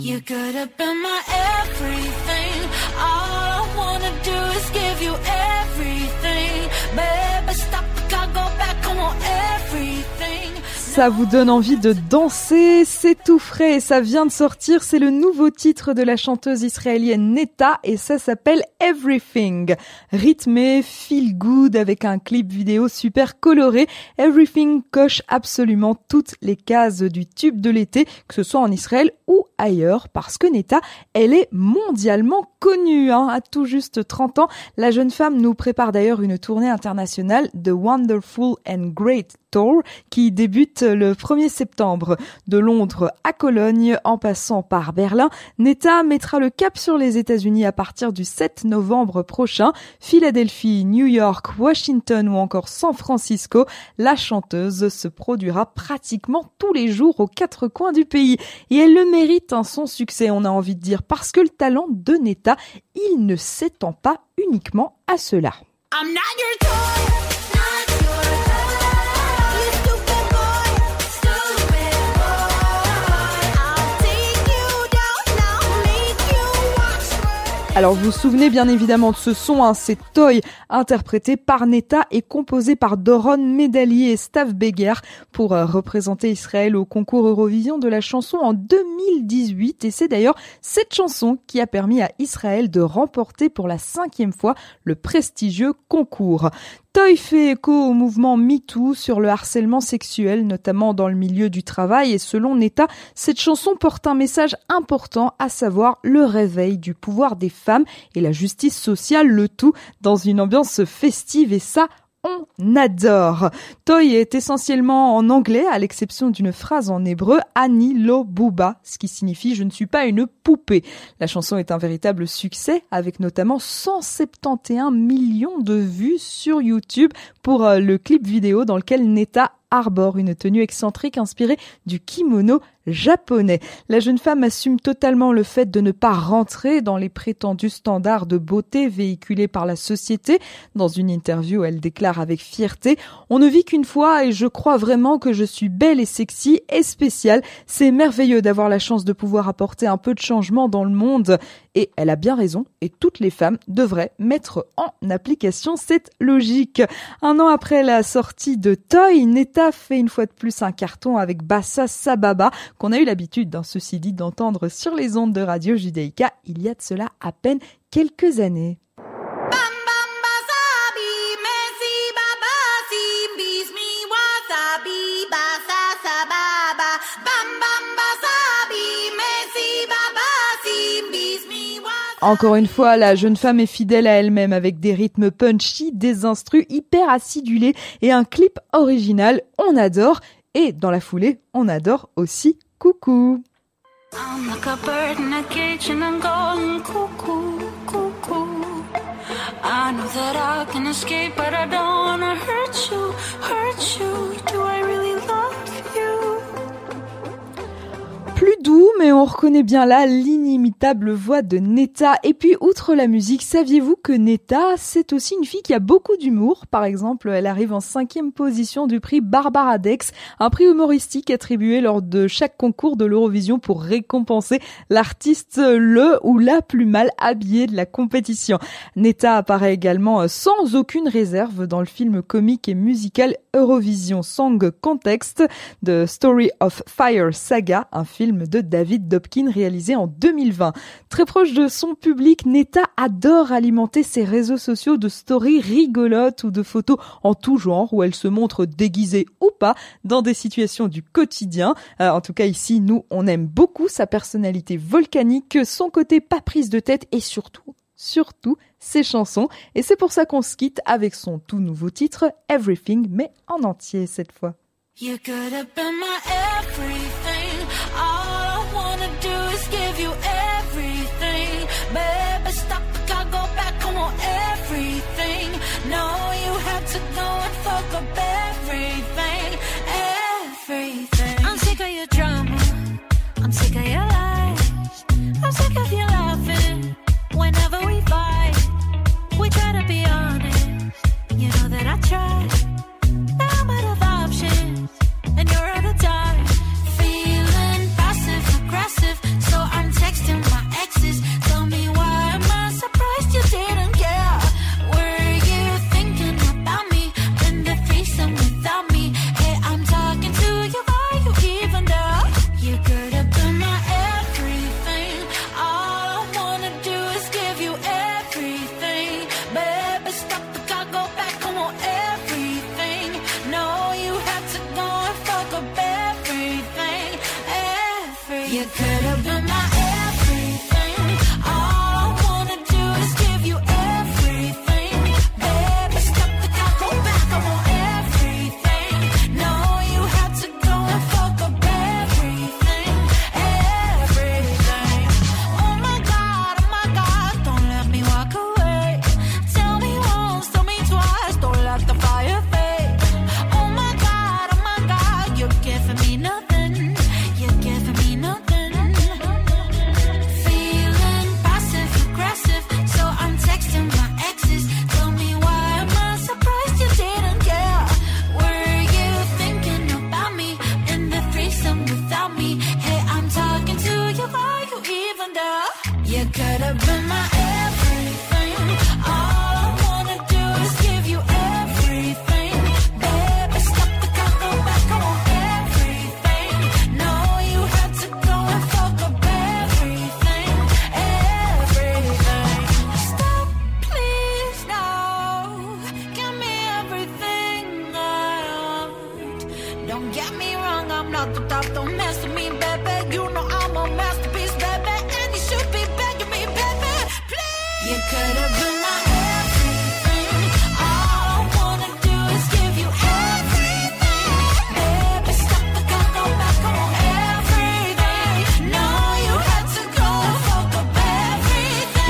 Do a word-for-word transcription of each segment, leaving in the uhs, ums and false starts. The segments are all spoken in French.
You could have been my everything. All I wanna do is give you everything. Baby, stop the clock, go back, come on, everything. Ça vous donne envie de danser, c'est tout frais et ça vient de sortir, c'est le nouveau titre de la chanteuse israélienne Netta et ça s'appelle Everything. Rythmé, feel good avec un clip vidéo super coloré, Everything coche absolument toutes les cases du tube de l'été, que ce soit en Israël ou ailleurs, parce que Netta, elle est mondialement connue, hein. À tout juste trente ans, la jeune femme nous prépare d'ailleurs une tournée internationale The Wonderful and Great Tour qui débute le premier septembre. De Londres à Cologne, en passant par Berlin, Netta mettra le cap sur les États-Unis à partir du sept novembre prochain. Philadelphie, New York, Washington ou encore San Francisco, la chanteuse se produira pratiquement tous les jours aux quatre coins du pays. Et elle le mérite, hein, son succès, on a envie de dire, parce que le talent de Netta, il ne s'étend pas uniquement à cela. I'm not your toy. Alors vous vous souvenez bien évidemment de ce son, hein, c'est Toy, interprété par Netta et composé par Doron Medali et Stav Beger pour euh, représenter Israël au concours Eurovision de la chanson en deux mille dix-huit. Et c'est d'ailleurs cette chanson qui a permis à Israël de remporter pour la cinquième fois le prestigieux concours. Toy fait écho au mouvement MeToo sur le harcèlement sexuel, notamment dans le milieu du travail. Et selon Netta, cette chanson porte un message important, à savoir le réveil du pouvoir des femmes et la justice sociale, le tout dans une ambiance festive. Et ça, on adore. Toy est essentiellement en anglais, à l'exception d'une phrase en hébreu, Ani lo bouba, ce qui signifie « je ne suis pas une poupée ». La chanson est un véritable succès, avec notamment cent soixante et onze millions de vues sur YouTube pour le clip vidéo dans lequel Netta arbore une tenue excentrique inspirée du kimono japonais. La jeune femme assume totalement le fait de ne pas rentrer dans les prétendus standards de beauté véhiculés par la société. Dans une interview, elle déclare avec fierté « On ne vit qu'une fois et je crois vraiment que je suis belle et sexy et spéciale. C'est merveilleux d'avoir la chance de pouvoir apporter un peu de changement dans le monde. » Et elle a bien raison, et toutes les femmes devraient mettre en application cette logique. Un an après la sortie de Toy, Netta fait une fois de plus un carton avec Bassa Sababa, qu'on a eu l'habitude, dans ceci dit, d'entendre sur les ondes de Radio Judaïka il y a de cela à peine quelques années. Encore une fois, la jeune femme est fidèle à elle-même avec des rythmes punchy, des instrus hyper acidulés et un clip original. On adore. Et dans la foulée, on adore aussi Coucou. I'm like a bird in a cage and I'm going cuckoo, cuckoo. I know that I can escape, but I don't wanna hurt you, hurt you. Do I really love you? Plus doux, mais on reconnaît bien là l'inimitable voix de Netta. Et puis, outre la musique, saviez-vous que Netta, c'est aussi une fille qui a beaucoup d'humour? Par exemple, elle arrive en cinquième position du prix Barbara Dex, un prix humoristique attribué lors de chaque concours de l'Eurovision pour récompenser l'artiste le ou la plus mal habillée de la compétition. Netta apparaît également sans aucune réserve dans le film comique et musical Eurovision Song Contest de Story of Fire Saga, un film de David Dobkin réalisé en deux mille vingt. Très proche de son public, Netta adore alimenter ses réseaux sociaux de stories rigolotes ou de photos en tout genre où elle se montre déguisée ou pas dans des situations du quotidien. Euh, en tout cas ici, nous, on aime beaucoup sa personnalité volcanique, son côté pas prise de tête et surtout, surtout ses chansons. Et c'est pour ça qu'on se quitte avec son tout nouveau titre Everything, mais en entier cette fois. You could have been my everything. All I wanna do is give you everything. Baby, stop the clock, go back, come on, everything. No, you had to go and fuck up everything, everything. I'm sick of your drama, I'm sick of your lies, I'm sick of you laughing whenever we fight. We try to be honest, you know that I try. Now I'm out of options, and you're out of time. Feeling passive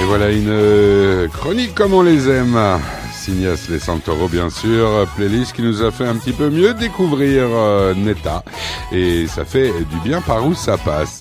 Et voilà une euh, chronique comme on les aime. Signas les Santoro, bien sûr. Playlist qui nous a fait un petit peu mieux découvrir euh, Netta. Et ça fait du bien par où ça passe.